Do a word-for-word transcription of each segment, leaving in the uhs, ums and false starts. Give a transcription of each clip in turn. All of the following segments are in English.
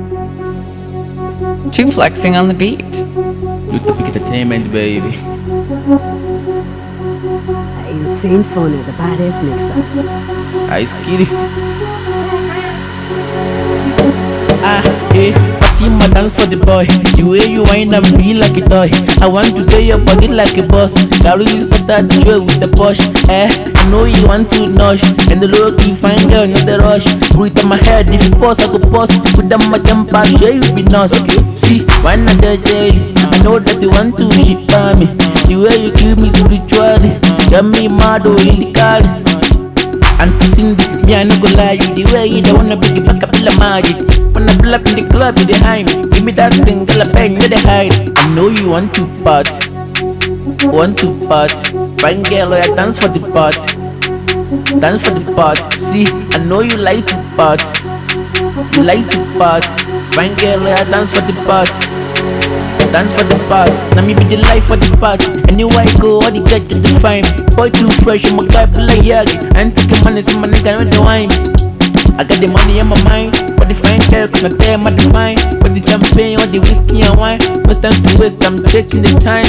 Two flexing on the beat. Utopic Entertainment, baby. Insane Phone, the baddest mixer. Ice Kitty. Ah, hey, Fatima, dance for the boy. The way you whine and be like a toy. I want to play your body like a boss. Carry is better to show with the push. Eh, I know you want to nosh. And the look you find girl, not the rush. Breathe on my head, if you pause, I go pause. Put them my temper, sure you be nice. See, why not the daily? I know that you want to ship for me. The way you kill me spiritually. Got me mad or illegally. And Cindy, me I no go lie. You the way you don't wanna bring it back up in the magic. Wanna pull up in the club, you behind me. Give me that thing, girl, I bang, you the hide. I know you want to party, want to party. Fine girl, I dance for the party, dance for the party. See, I know you like to party, you like to party. Fine girl, I dance for the party, dance for the party. Now me be the life for the party. Anywhere I go, all the girls to define. Boy too fresh, I'm a guy like Yagi. And take the money, some money can the wine. I got the money in my mind, but the fine girl could not tell my define. But the champagne or the whiskey and wine, no time to waste, I'm taking the time.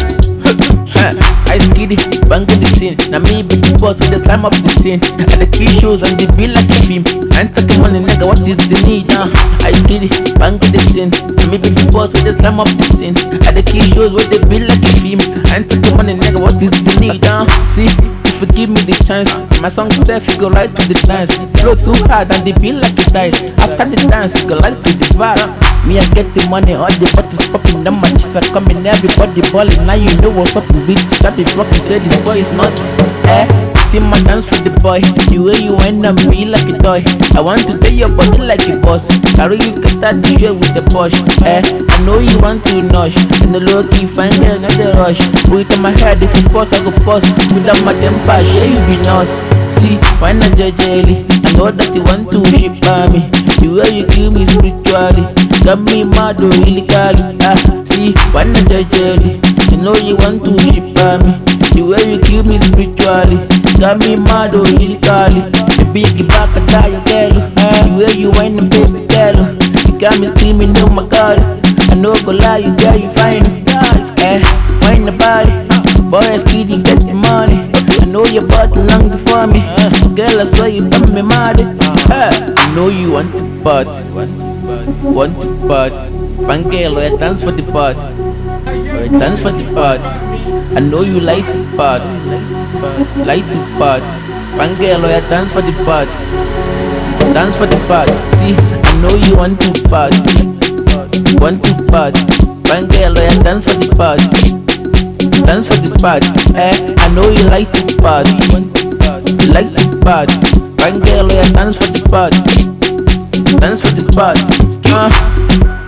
Ice Kitty, bang with the tin. Now me be the boss with the slime up the tin. And the key shows and the bill like a film. And take the money, nigga, what is the need now? Ice Kitty, bang with the tin. Now me be the boss with the slime up the tin. And the key shows with the bill like a film. And take the money, nigga, what is the need now? See, if you give me the chance, my song self, you go right to the dance. Flow too hard and the bill like a dice. After the dance, you go right to the verse. Me, I get the money, all the bottles popping, the matches are coming, everybody balling. Now you know what's up with bitch. Stop it, fucking say this boy is not. Eh, still my dance for the boy. The way you wind and be like a toy. I want to take your body like a boss. Carry you scatter the shit with the push. Eh, I know you want to nosh. And the low key find girl, not the rush. Breathe on my head, if you pause, I go pause. Without my temper, sure you be nice. See, why not jelly? I know that you want to ship by me. The way you kill me spiritually. Got me mad or illegally. Ah, see, why not jelly? I know you want to ship by me. The way you kill me spiritually. Got me mad or illegally. The big back a die girl. The way you whine and baby girl. You got me screaming, oh my god. I know go lie, you girl, you fine. Eh, whine the body. Boy, it's kitty, get the money. I know you bought long before me. Girl, I swear you got me mad. Uh, I know you want to party, want to party. Fun girl, I dance for the party, I dance for the party. I know you like to party, like to party. Fun girl, I dance for the party, dance for the party. See, I know you want to party, want to party. Fun girl, I dance for the party, dance for the party. Eh, I know you like to party, you like to party. Fine girl, yeah, dance for the party, dance for the party. Uh.